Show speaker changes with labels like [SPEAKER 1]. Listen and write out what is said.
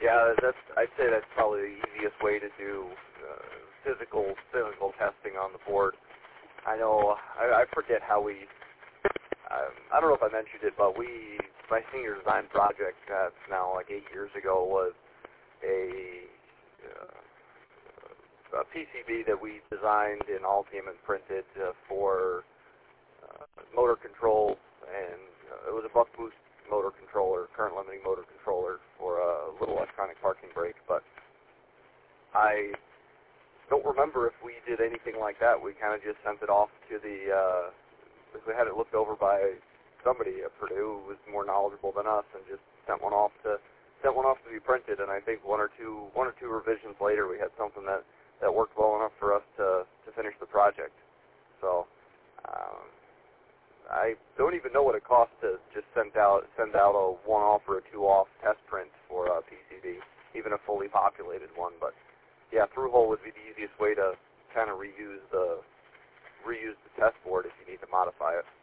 [SPEAKER 1] Yeah, I'd say that's probably the easiest way to do physical testing on the board. I know, I forget how we, I don't know if I mentioned it, but my senior design project that's now like 8 years ago was a PCB that we designed in Altium and printed for motor control, and it was a buck boost motor controller, current limiting motor controller for a little electronic parking brake, but I don't remember if we did anything like that. We kind of just sent it off to we had it looked over by somebody at Purdue who was more knowledgeable than us, and just sent one off to be printed. And I think one or two revisions later, we had something that worked well enough for us to finish the project. So I don't even know what it costs to just send out a one-off or a two-off test print for a PCB, even a fully populated one. But yeah, through-hole would be the easiest way to kind of reuse the test board if you need to modify it.